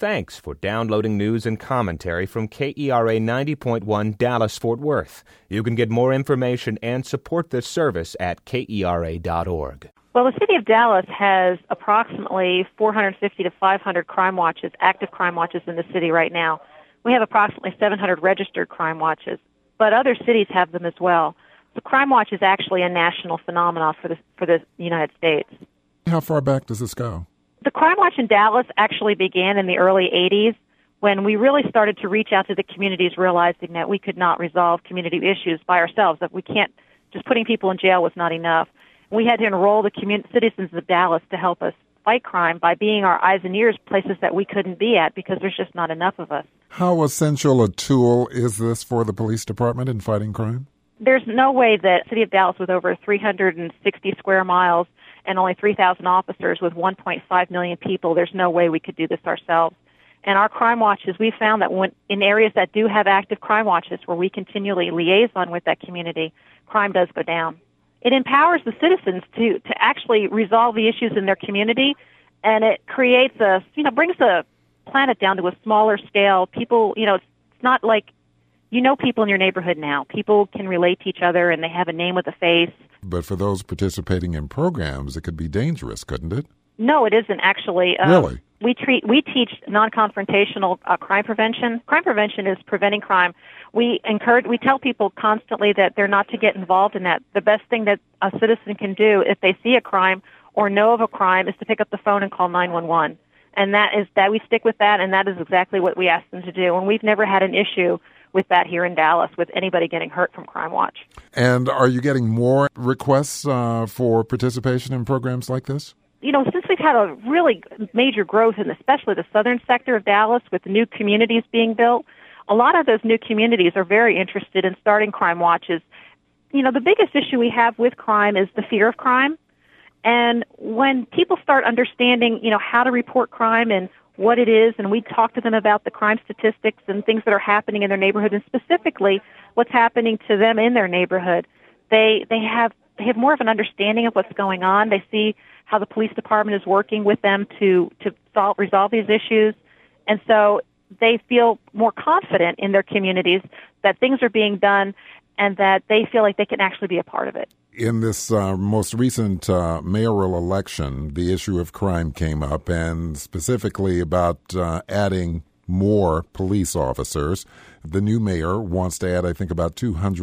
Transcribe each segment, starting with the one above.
Thanks for downloading news and commentary from KERA 90.1 Dallas-Fort Worth. You can get more information and support this service at KERA.org. Well, the city of Dallas has approximately 450 to 500 crime watches, active crime watches in the city right now. We have approximately 700 registered crime watches, but other cities have them as well. So Crime Watch is actually a national phenomenon for the United States. How far back does this go? The Crime Watch in Dallas actually began in the early 80s when we really started to reach out to the communities, realizing that we could not resolve community issues by ourselves, that we can't, just putting people in jail was not enough. We had to enroll the citizens of Dallas to help us fight crime by being our eyes and ears, places that we couldn't be at because there's just not enough of us. How essential a tool is this for the police department in fighting crime? There's no way that the city of Dallas, with over 360 square miles and only 3,000 officers with 1.5 million people, there's no way we could do this ourselves. And our crime watches, we found that when in areas that do have active crime watches where we continually liaison with that community, crime does go down. It empowers the citizens to actually resolve the issues in their community, and it creates brings the planet down to a smaller scale. People, it's not like, people in your neighborhood now. People can relate to each other, and they have a name with a face. But for those participating in programs, it could be dangerous, couldn't it? No, it isn't actually. Really? We teach non-confrontational crime prevention. Crime prevention is preventing crime. We tell people constantly that they're not to get involved in that. The best thing that a citizen can do if they see a crime or know of a crime is to pick up the phone and call 911. And that we stick with that, and that is exactly what we ask them to do. And we've never had an issue with that here in Dallas, with anybody getting hurt from Crime Watch. And are you getting more requests for participation in programs like this? Since we've had a really major growth in especially the southern sector of Dallas with new communities being built, a lot of those new communities are very interested in starting crime watches. The biggest issue we have with crime is the fear of crime. And when people start understanding, how to report crime and what it is, and we talk to them about the crime statistics and things that are happening in their neighborhood, and specifically what's happening to them in their neighborhood, they have more of an understanding of what's going on. They see how the police department is working with them to resolve these issues. And so they feel more confident in their communities that things are being done and that they feel like they can actually be a part of it. In this most recent mayoral election, the issue of crime came up, and specifically about adding more police officers. The new mayor wants to add, I think, about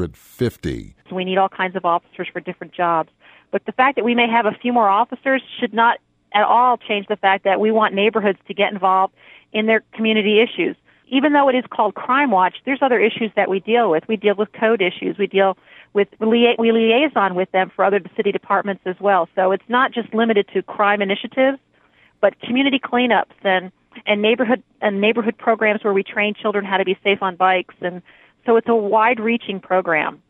250. So we need all kinds of officers for different jobs. But the fact that we may have a few more officers should not at all change the fact that we want neighborhoods to get involved in their community issues. Even though it is called Crime Watch, there's other issues that we deal with. We deal with code issues. We liaison with them for other city departments as well. So it's not just limited to crime initiatives, but community cleanups and neighborhood programs where we train children how to be safe on bikes. And so it's a wide-reaching program.